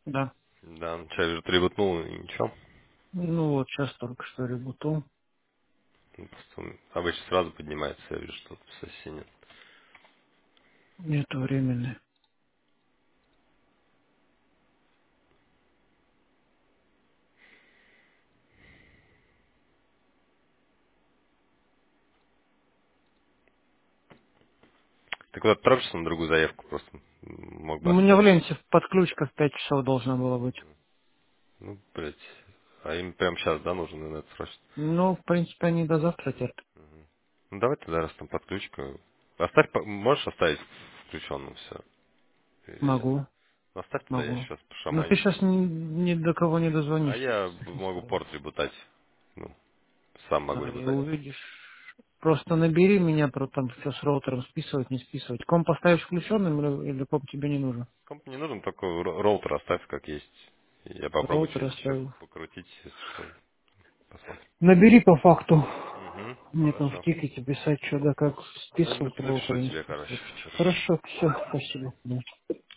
Да. Да, ну, я вижу, ты ребутнул и ничего. Ну вот, сейчас только что ребутал. Ну, просто он обычно сразу поднимается, я вижу, что тут совсем нет. Нету времени. Ты куда-то торопишься на другую заявку просто? Мог У бы меня в оставить. ленте подключка в 5 часов должна была быть. Ну, блядь. А им прямо сейчас, да, нужен интернет срочно? Ну, в принципе, они до завтра терпят. Ну, давай тогда, раз там подключка. Оставь, можешь оставить включенным все? Или нет? Могу, Ну, оставь тогда, я могу. сейчас Но ты пошаманю. сейчас ни до кого не А дозвонишься я с этой могу стороны. порт ребутать. Ну, сам могу А, и ребутать. увидишь. Просто набери меня, про там все с роутером списывать, не списывать. Комп поставишь включенным или комп тебе не нужен? Комп не нужен, только роутер оставь как есть. Я попробую Роутер что-нибудь еще оставил. покрутить, если что. Посмотрим. Набери по факту. Угу, Мне там в хорошо. тикете писать, что да как Ну, списывать напишу роутер или не тебе, списывать. короче, сейчас. Хорошо, все, спасибо. Да.